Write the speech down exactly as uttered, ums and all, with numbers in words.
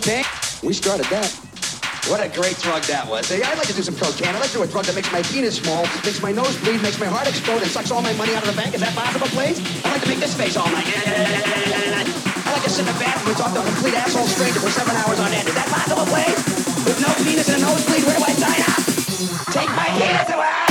cocaine? We started that. What a great drug that was. Hey, I'd like to do some cocaine. I'd like to do a drug that makes my penis small, makes my nose bleed, makes my heart explode, and sucks all my money out of the bank. Is that possible, please? I'd like to make this face all night. I'd like to sit in the bathroom and talk to a complete asshole stranger for seven hours on end. Is that possible, please? With no penis and a nosebleed, where do I sign up? Take my penis away!